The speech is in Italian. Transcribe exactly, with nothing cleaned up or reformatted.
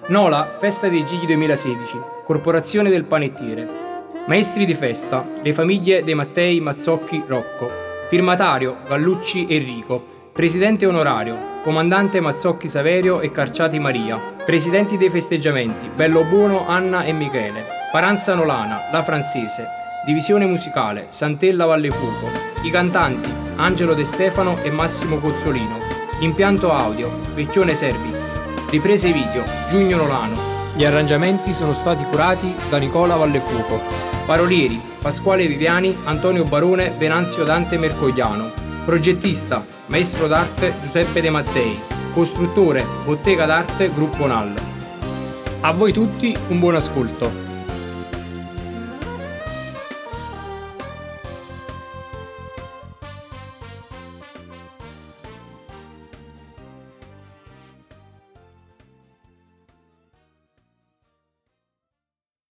Nola, Festa dei Gigli duemilasedici, Corporazione del Panettiere. Maestri di festa, le famiglie dei Mattei, Mazzocchi, Rocco. Firmatario, Gallucci Enrico. Presidente onorario, Comandante Mazzocchi Saverio e Carciati Maria. Presidenti dei festeggiamenti, Bello Buono, Anna e Michele. Paranza Nolana, La Francese. Divisione musicale, Santella Vallefuco. I cantanti, Angelo De Stefano e Massimo Cozzolino. Impianto audio, Vecchione Service. Riprese video, Giugno Nolano. Gli arrangiamenti sono stati curati da Nicola Vallefuco. Parolieri, Pasquale Viviani, Antonio Barone, Venanzio Dante Mercogliano. Progettista, Maestro d'arte Giuseppe De Mattei. Costruttore, Bottega d'arte Gruppo Nall. A voi tutti un buon ascolto.